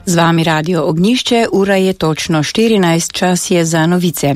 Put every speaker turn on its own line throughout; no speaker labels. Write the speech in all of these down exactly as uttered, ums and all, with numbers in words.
Z vami Radio Ognjišče, ura je točno štirinajst, čas je za novice.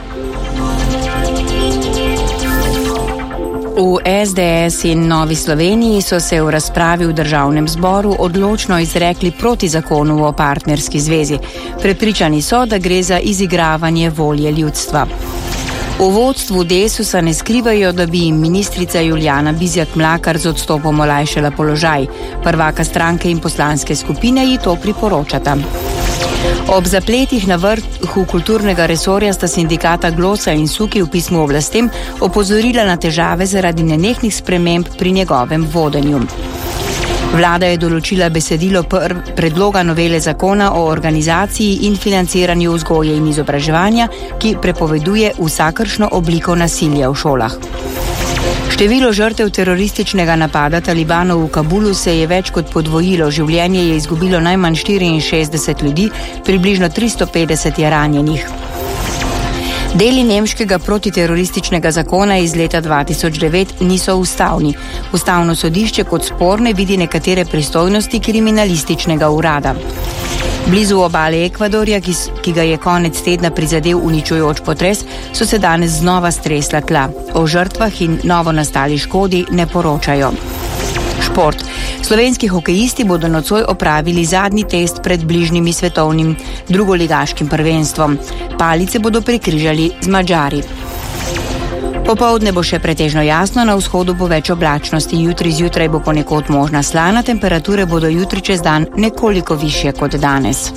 V es de es in Novi Sloveniji so se v razpravi v državnem zboru odločno izrekli proti zakonu o partnerski zvezi. Prepričani so, da gre za izigravanje volje ljudstva. V vodstvu Desusa ne skrivajo, da bi jim ministrica Julijana Bizjak-Mlakar z odstopom olajšala položaj. Prvaka stranke in poslanske skupine ji to priporočata. Ob zapletih na vrhu kulturnega resorja sta sindikata Glosa in Suki v pismu oblastem opozorila na težave zaradi nenehnih sprememb pri njegovem vodenju. Vlada je določila besedilo predloga novele zakona o organizaciji in financiranju vzgoje in izobraževanja, ki prepoveduje vsakršno obliko nasilja v šolah. Število žrtev terorističnega napada Talibanov v Kabulu se je več kot podvojilo, življenje je izgubilo najmanj štiriinšestdeset ljudi, približno tristo petdeset je ranjenih. Deli nemškega protiterorističnega zakona iz leta dva tisoč devet niso ustavni. Ustavno sodišče kot sporne vidi nekatere pristojnosti kriminalističnega urada. Blizu obale Ekvadorja, ki, ki ga je konec tedna prizadel uničujoč potres, so se danes znova stresla tla. O žrtvah in novo nastali škodi ne poročajo. Šport. Slovenski hokejisti bodo nocoj opravili zadnji test pred bližnjimi svetovnim drugoligaškim prvenstvom. Palice bodo prekrižali z Madžari. Popoldne bo še pretežno jasno, na vzhodu bo več oblačnosti, jutri zjutraj bo ponekod možna slana, temperature bodo jutri čez dan nekoliko višje kot danes.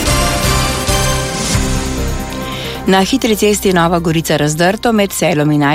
Na hitri cesti Nova Gorica Razdrto med Selom in